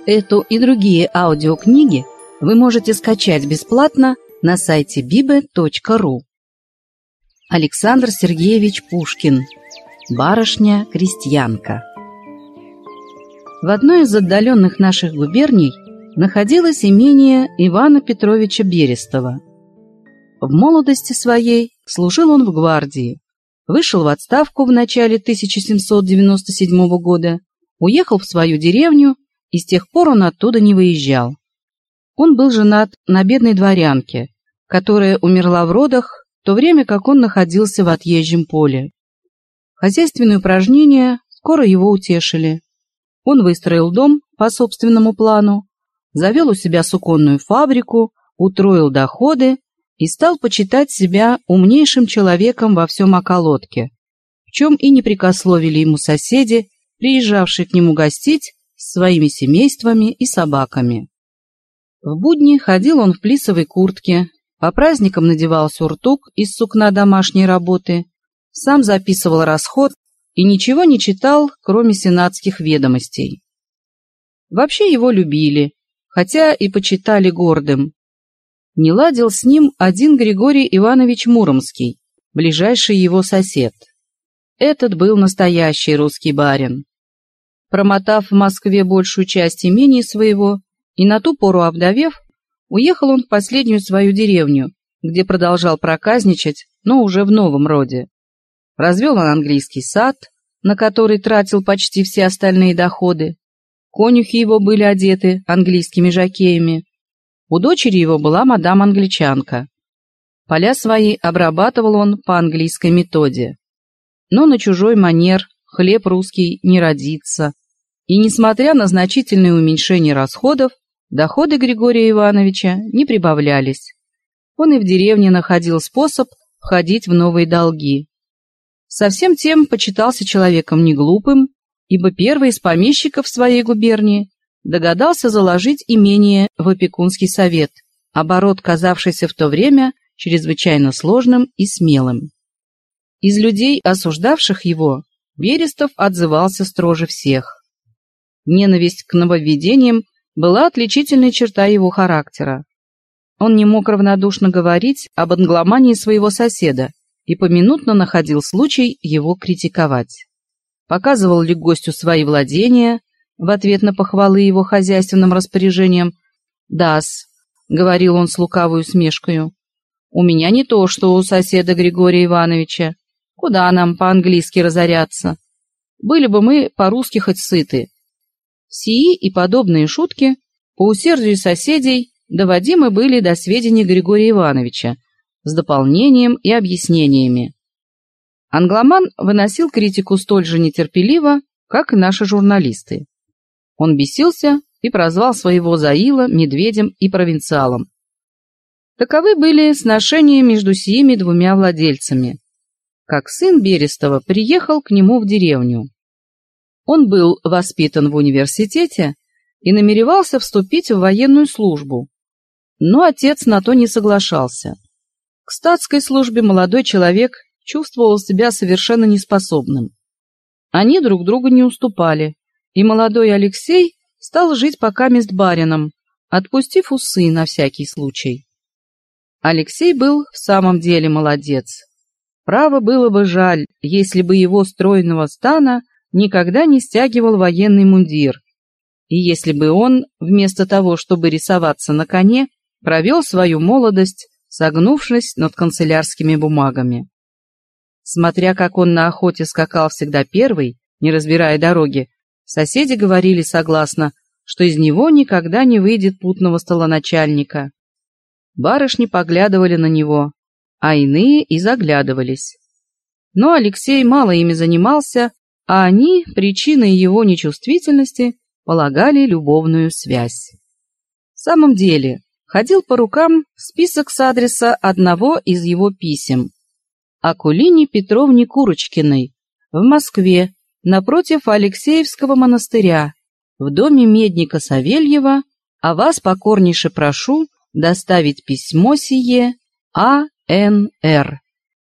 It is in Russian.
Эту и другие аудиокниги вы можете скачать бесплатно на сайте bibe.ru. Александр Сергеевич Пушкин. Барышня-крестьянка. В одной из отдаленных наших губерний находилось имение Ивана Петровича Берестова. В молодости своей служил он в гвардии, вышел в отставку в начале 1797 года, уехал в свою деревню, и с тех пор он оттуда не выезжал. Он был женат на бедной дворянке, которая умерла в родах, в то время как он находился в отъезжем поле. Хозяйственные упражнения скоро его утешили. Он выстроил дом по собственному плану, завел у себя суконную фабрику, утроил доходы и стал почитать себя умнейшим человеком во всем околотке, в чем и не прекословили ему соседи, приезжавшие к нему гостить с своими семействами и собаками. В будни ходил он в плисовой куртке, по праздникам надевал сюртук из сукна домашней работы, сам записывал расход и ничего не читал, кроме сенатских ведомостей. Вообще его любили, хотя и почитали гордым. Не ладил с ним один Григорий Иванович Муромский, ближайший его сосед. Этот был настоящий русский барин. Промотав в Москве большую часть имения своего и на ту пору овдовев, уехал он в последнюю свою деревню, где продолжал проказничать, но уже в новом роде. Развел он английский сад, на который тратил почти все остальные доходы. Конюхи его были одеты английскими жокеями. У дочери его была мадам-англичанка. Поля свои обрабатывал он по английской методе. Но на чужой манер хлеб русский не родится, и, несмотря на значительное уменьшение расходов, доходы Григория Ивановича не прибавлялись. Он и в деревне находил способ входить в новые долги. Совсем тем почитался человеком неглупым, ибо первый из помещиков своей губернии догадался заложить имение в опекунский совет, оборот, казавшийся в то время чрезвычайно сложным и смелым. Из людей, осуждавших его, Берестов отзывался строже всех. Ненависть к нововведениям была отличительной чертой его характера. Он не мог равнодушно говорить об англомании своего соседа и поминутно находил случай его критиковать. Показывал ли гостю свои владения в ответ на похвалы его хозяйственным распоряжениям? «Да-с», — говорил он с лукавой усмешкою, — «у меня не то, что у соседа Григория Ивановича. Куда нам по-английски разоряться? Были бы мы по-русски хоть сыты». Сии и подобные шутки, по усердию соседей, доводимы были до сведения Григория Ивановича с дополнением и объяснениями. Англоман выносил критику столь же нетерпеливо, как и наши журналисты. Он бесился и прозвал своего Заила медведем и провинциалом. Таковы были сношения между сими двумя владельцами. Как сын Берестова приехал к нему в деревню. Он был воспитан в университете и намеревался вступить в военную службу, но отец на то не соглашался. К статской службе молодой человек чувствовал себя совершенно неспособным. Они друг другу не уступали, и молодой Алексей стал жить покамест барином, отпустив усы на всякий случай. Алексей был в самом деле молодец. Право было бы жаль, если бы его стройного стана никогда не стягивал военный мундир, и если бы он, вместо того, чтобы рисоваться на коне, провел свою молодость, согнувшись над канцелярскими бумагами. Смотря как он на охоте скакал всегда первый, не разбирая дороги, соседи говорили согласно, что из него никогда не выйдет путного столоначальника. Барышни поглядывали на него, а иные и заглядывались. Но Алексей мало ими занимался, а они, причиной его нечувствительности, полагали любовную связь. В самом деле, ходил по рукам список с адреса одного из его писем. Акулине Петровне Курочкиной, в Москве, напротив Алексеевского монастыря, в доме медника Савельева, а вас покорнейше прошу доставить письмо сие А.Н.Р.